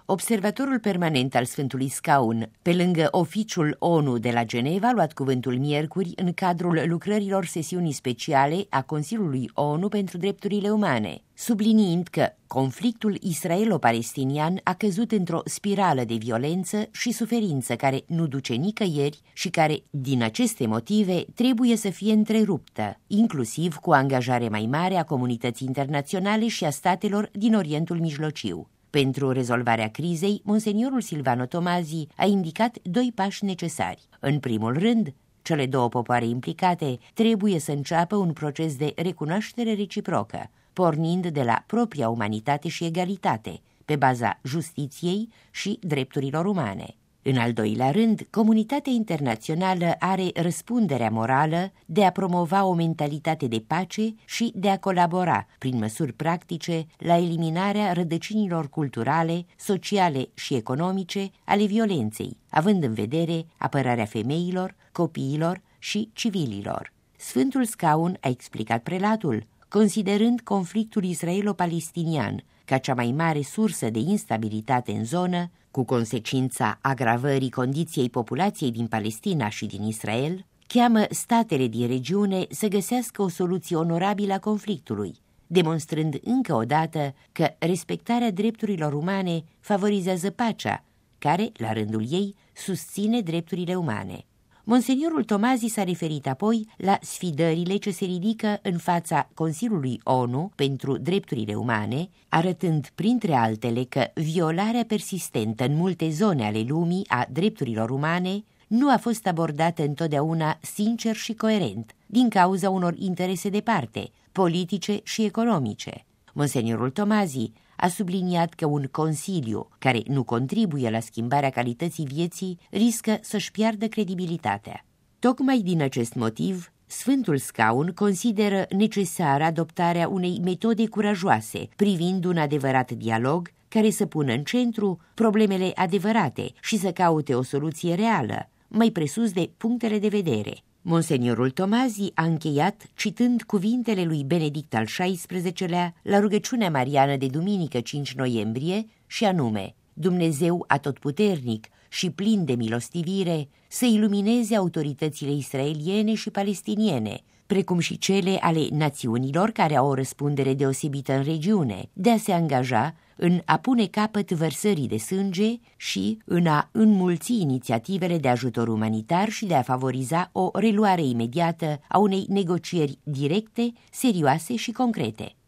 Observatorul permanent al Sfântului Scaun, pe lângă oficiul ONU de la Geneva, a luat cuvântul miercuri în cadrul lucrărilor sesiunii speciale a Consiliului ONU pentru Drepturile Umane, subliniind că conflictul israelo-palestinian a căzut într-o spirală de violență și suferință care nu duce nicăieri și care, din aceste motive, trebuie să fie întreruptă, inclusiv cu o angajare mai mare a comunității internaționale și a statelor din Orientul Mijlociu. Pentru rezolvarea crizei, monseniorul Silvano Tomazi a indicat 2 pași necesari. În primul rând, cele 2 popoare implicate trebuie să înceapă un proces de recunoaștere reciprocă, pornind de la propria umanitate și egalitate, pe baza justiției și drepturilor umane. În al doilea rând, comunitatea internațională are răspunderea morală de a promova o mentalitate de pace și de a colabora, prin măsuri practice, la eliminarea rădăcinilor culturale, sociale și economice ale violenței, având în vedere apărarea femeilor, copiilor și civililor. Sfântul Scaun, a explicat prelatul, considerând conflictul israelo-palestinian ca cea mai mare sursă de instabilitate în zonă, cu consecința agravării condiției populației din Palestina și din Israel, cheamă statele din regiune să găsească o soluție onorabilă a conflictului, demonstrând încă o dată că respectarea drepturilor umane favorizează pacea, care, la rândul ei, susține drepturile umane. Monseniorul Tomazi s-a referit apoi la sfidările ce se ridică în fața Consiliului ONU pentru Drepturile Umane, arătând printre altele că violarea persistentă în multe zone ale lumii a drepturilor umane nu a fost abordată întotdeauna sincer și coerent, din cauza unor interese de parte, politice și economice. Monseniorul Tomazi a subliniat că un consiliu care nu contribuie la schimbarea calității vieții riscă să-și piardă credibilitatea. Tocmai din acest motiv, Sfântul Scaun consideră necesară adoptarea unei metode curajoase privind un adevărat dialog care să pună în centru problemele adevărate și să caute o soluție reală, mai presus de punctele de vedere. Monseniorul Tomazi a încheiat citând cuvintele lui Benedict al XVI-lea la rugăciunea mariană de duminică 5 noiembrie și anume: Dumnezeu atotputernic și plin de milostivire să ilumineze autoritățile israeliene și palestiniene, precum și cele ale națiunilor care au o răspundere deosebită în regiune, de a se angaja în a pune capăt vărsării de sânge și în a înmulți inițiativele de ajutor umanitar și de a favoriza o reluare imediată a unei negocieri directe, serioase și concrete.